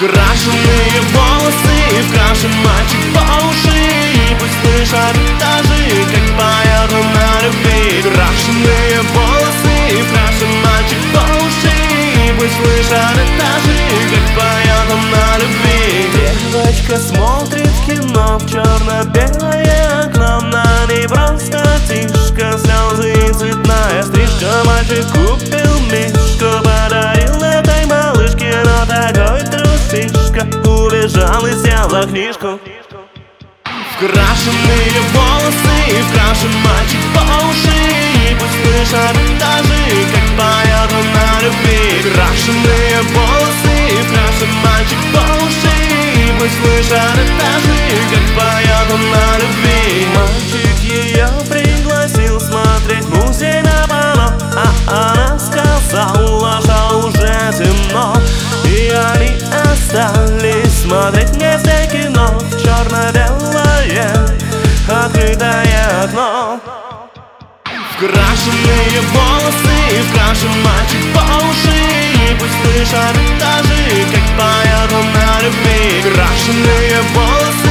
Крашеные волосы, вкрашен мальчик по уши, и пусть слышат этажи, как поет он на любви. Крашеные волосы, вкрашен мальчик по уши, и пусть слышат этажи, как поет он на любви. Девочка смотрит кино в черно-белое окно, на ней просто тишка, слезы и цветная стрижка. Мальчик купил мишку, подарил этой малышке, но такой трусишка убежал и сел за книжку. Вкрашенные волосы, вкрашен мальчик по уши, и пусть слышат этажи, как поет он на любви. Крашеные волосы, вкрашен мальчик по уши, и пусть слышат этажи, как поет он на любви. Мальчик ее пригласил смотреть музей на полу, а она сказала, что уже темно, и они остались смотреть вместе кино в черно-белое открытое окно. Вкрашенные волосы, вкрашен мальчик по уши, и пусть слышат этажи, как поет он на любви. Крашеные волосы,